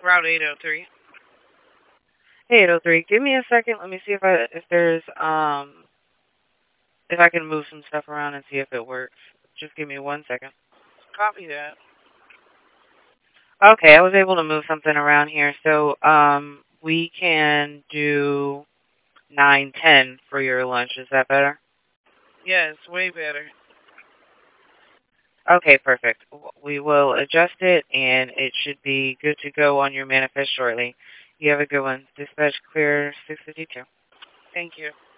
Route 803. Hey, 803. Give me a second. Let me see if I can move some stuff around and see if it works. Just give me 1 second. Copy that. Okay, I was able to move something around here. So, we can do 9:10 for your lunch. Is that better? Yes, way better. Okay, perfect. We will adjust it, and it should be good to go on your manifest shortly. You have a good one. Dispatch clear 652. Thank you.